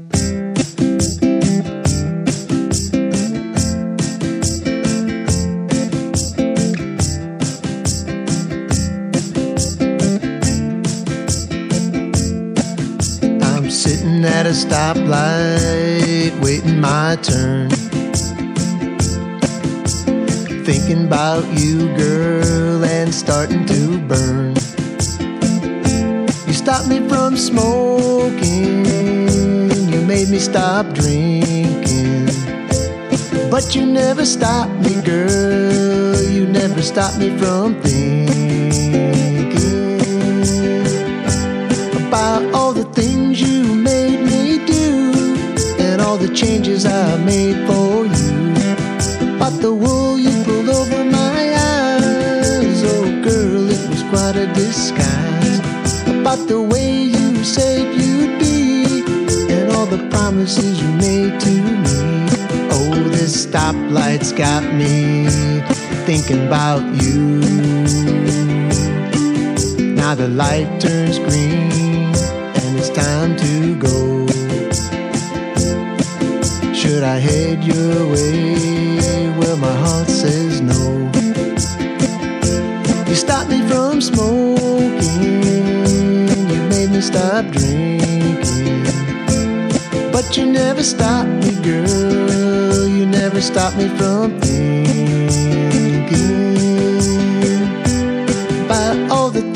I'm sitting at a stoplight, waiting my turn, thinking about you, girl, and starting to burn. You stopped me from smoking, you made me stop drinking, but you never stopped me, girl, you never stopped me from thinking about all the things you made me do, and all the changes I made for you, about the wool you pulled over my eyes, oh girl, it was quite a disguise, about the way you said you'd be, and all the promises you made to me. Oh, this stoplight's got me thinking about you. Now the light turns green and it's time to go. Should I head your way? Well, my heart says no. You stopped me from smoking, you made me stop drinking, but you never stopped me, girl, you never stopped me from thinking.